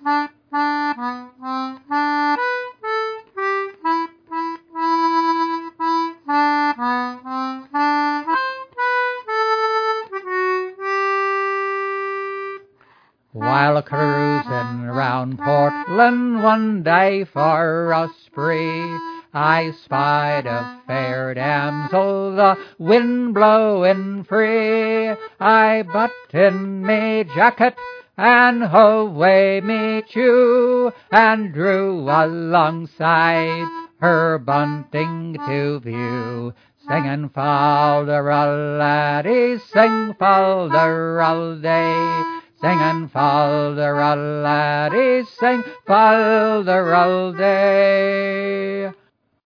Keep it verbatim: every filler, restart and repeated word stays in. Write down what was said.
While cruising round Portland one day for a spree, I spied a fair damsel, the wind blowing free. I buttoned me jacket and away me chew, and drew alongside her bunting to view. Singing fal-de-ral laddie, sing fal-de-ral day. Singing fal-de-ral laddie, sing fal-de-ral day.